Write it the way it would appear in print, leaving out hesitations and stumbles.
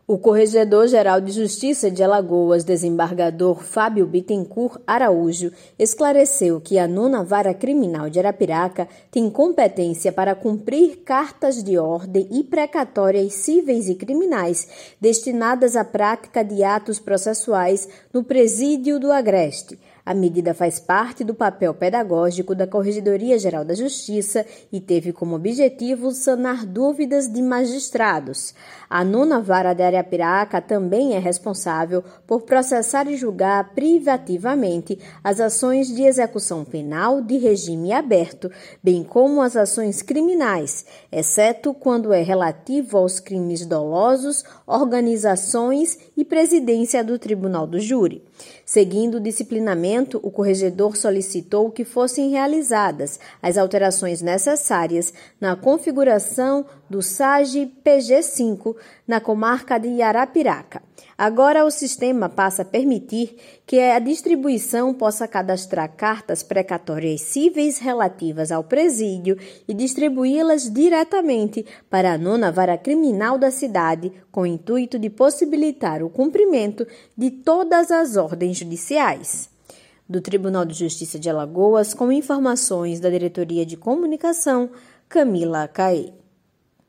O Corregedor-Geral de Justiça de Alagoas, desembargador Fábio Bittencourt Araújo, esclareceu que a 9ª Vara Criminal de Arapiraca tem competência para cumprir cartas de ordem e precatórias cíveis e criminais destinadas à prática de atos processuais no Presídio do Agreste. A medida faz parte do papel pedagógico da Corregedoria-Geral da Justiça e teve como objetivo sanar dúvidas de magistrados. A 9ª Vara de Arapiraca também é responsável por processar e julgar privativamente as ações de execução penal de regime aberto, bem como as ações criminais, exceto quando é relativo aos crimes dolosos, organizações e presidência do Tribunal do Júri. Seguindo o disciplinamento, o corregedor solicitou que fossem realizadas as alterações necessárias na configuração do SAGE-PG5 na comarca de Arapiraca. Agora, o sistema passa a permitir que a distribuição possa cadastrar cartas precatórias cíveis relativas ao presídio e distribuí-las diretamente para a 9ª Vara Criminal da cidade, com o intuito de possibilitar o cumprimento de todas as ordens judiciais. Do Tribunal de Justiça de Alagoas, com informações da Diretoria de Comunicação, Camila Caê.